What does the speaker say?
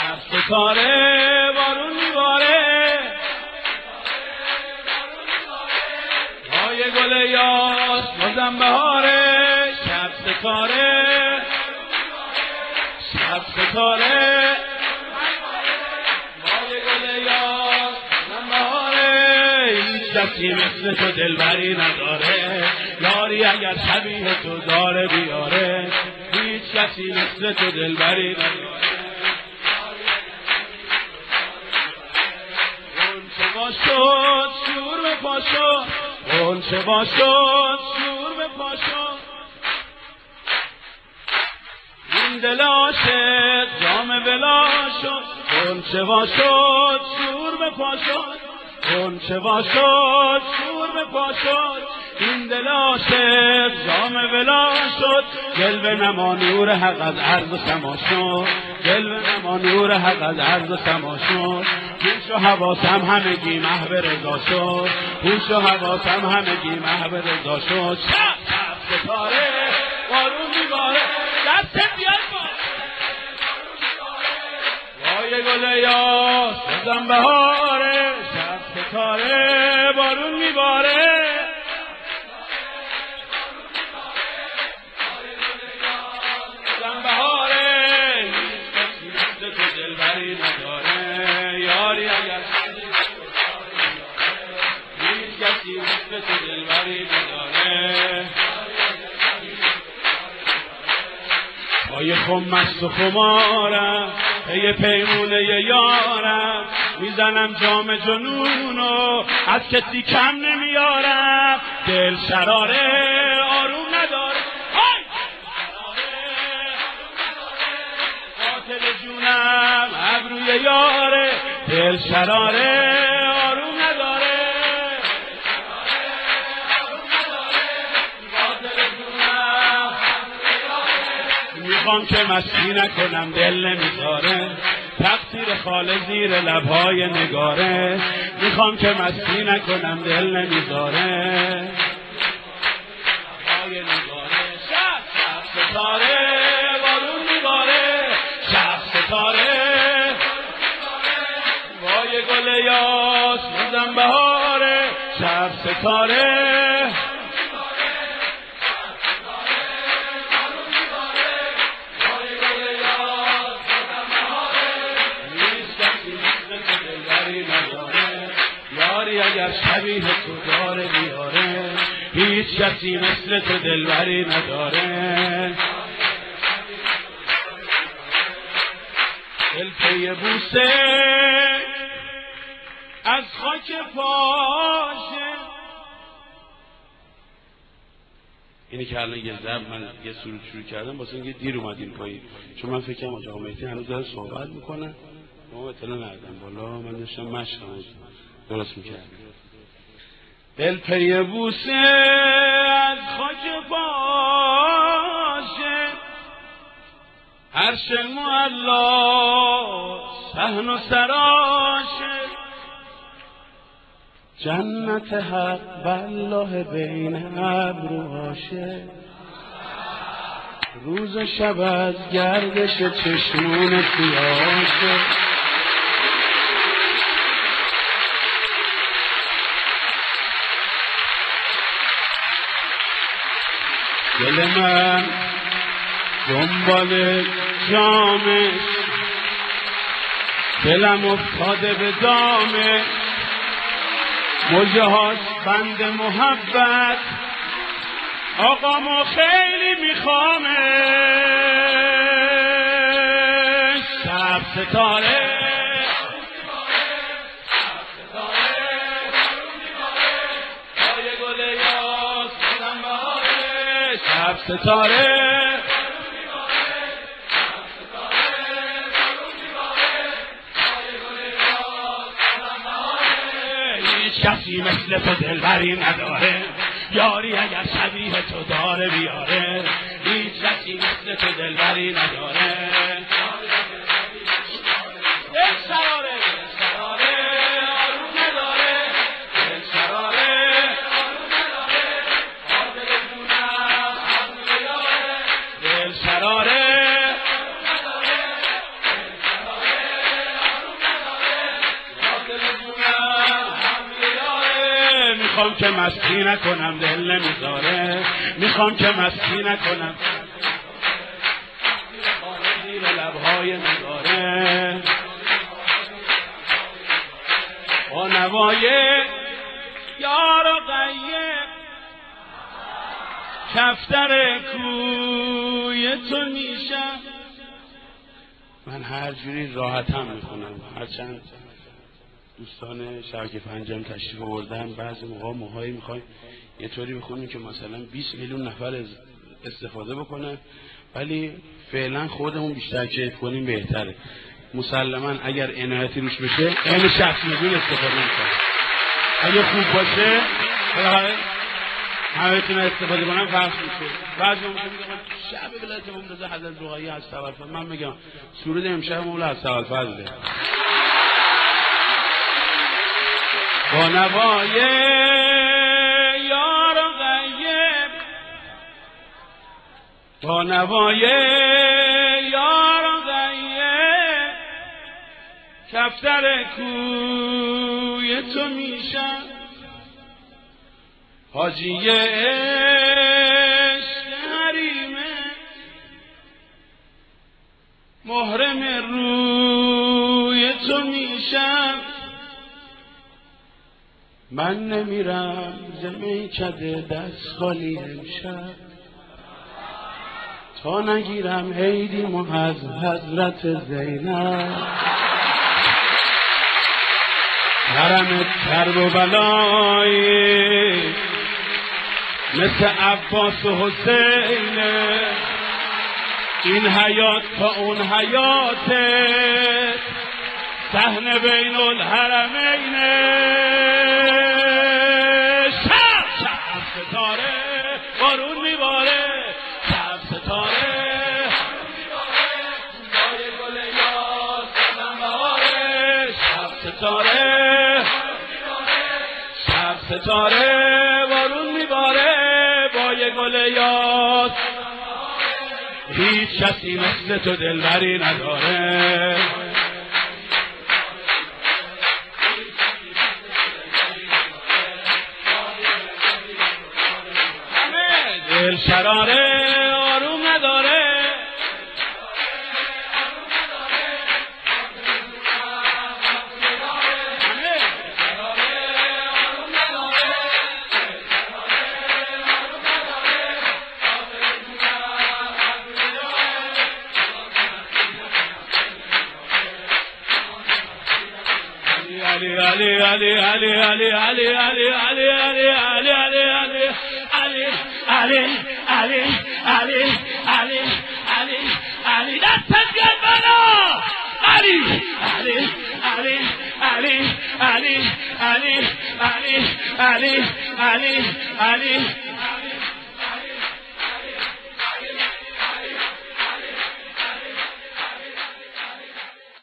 شب ستاره بارون میباره، پای گل یاس بازم بهاره. شب ستاره، شب ستاره، پای گل یاس بازم بهاره. هیچ کسی مثل تو دلبری نداره، یاری اگر شبیه تو داره بیاره. هیچ کسی مثل تو دلبری نداره. غنچه باشد شور به پا شد، غنچه باشد شور به پا شد. این دل عاشق جام ولا شد، غنچه باشد شور به پا شد، غنچه باشد شور به پا شد. این دل عاشق جام ولا شد، جلوه نما نور حق از عرض و سما شد، جلوه نما نور حق از عرض و سما شد. هوش و حواسم همگی محو رضا شد، هوش و حواسم همگی محو رضا شد. شب شب ستاره بارون میباره، دست بیاد وای گل یاس بازم بهاره. شب ستاره بارون میباره، بازم بهاره. هیچ کسی مثل تو دلبری نداره، یاری اگر هیچ کسی مثل تو دلبری نداره. پای خم مست و خمارم، پی پیمونه یارم، میزنم جام جنونو از کسی کم نمیارم. دل شراره آروم نداره، قاتل جونم ابروی یاره. دل شراره آروم نداره، میخوام که مستی نکنم دل نمیذاره، تقصیر خاله زیر لبهای نگاره. میخوام که مستی نکنم دل نمیذاره، لبهای نگاره. شب شب ستاره بارون میباره، شب ستاره وای گل یاس بازم بهاره. شب ستاره یاری اگر شبیه تو داره بیاره. هیچ کسی مثل تو دلبری نداره. دل پی بوسه از خاک پاشه. اینی که الان یه ضرب من یه سرود شروع کردم واسه اینکه دیر اومدیم پایین، چون من فکرم آقا مهدی هنوز داره صحبت میکنه، ما اطلاع ندادم بالا، من داشتم مشق درست میکردم. دل پی بوسه از خاک پاشه، عرش معلا صحن و سراشه. جنت حق والله بین ابروهاشه، روز و شب از گردش چشمون سیاشه. دل من دنبال جامش، دلم افتاده به دامش، موجه هاش بند محبت، آقامو خیلی میخوامش. شب ستاره پای گل یاس بازم بهاره. شب ستاره کسی مثل تو دلبری نداره، یاری اگر شبیه تو داره بیاره. هیچ کسی مثل تو دلبری نداره. دل شراره آروم نداره، دل شراره آروم نداره، حاضر جونم حاضر یاره. دل شراره میخوام که مستی نکنم دل نمیذاره، میخوام که مستی نکنم زیر لبهای نگاره. با نوای یار و غیب کفتر کوی تو میشم. من هر جوری راحتم میکنم، هرچند دوستان شبکه پنجم تشریف آوردن بعضی موقع موهایی میخوایم یه طوری بخونیم که مثلا 20 میلیون نفر استفاده بکنه، ولی فعلا خودمون بیشتر کیف کنیم بهتره. مسلما اگر عنایتی روش بشه این 60 میلیون استفاده میکنه، اگه خوب باشه همه تونه استفاده کنم فرق میشه. بعضی موقع میگم شب ولایت مملکت حضرت رقیه از توفل، من میگم سرود امشب مولا از توفل با نوای یار و غیب، با نوای یار و غیب کفتر کوی تو میشم. حاجی عشق حریمه محرم روی تو میشم. من نمیرم ز میکده دست خالی امشب، تا نگیرم عیدیم و حضرت زینب. حرم کرب و بلایی مثل عباس و حسین، این حیات تا اون حیاته صحن بین الحرمین. شب شب ستاره بارون میباره، شب ستاره بای گل یاس بهاره، شب ستاره شب ستاره بارون میباره بای گل یاس. هیچ کسی مثل تو دلبری نداره، دل شراره آروم نداره. Ali Ali Ali Ali Ali Ali Ali Ali Ali Ali Ali Ali Ali Ali Ali Ali Ali Ali دستت گل بنا Ali Ali Ali Ali Ali Ali Ali Ali Ali Ali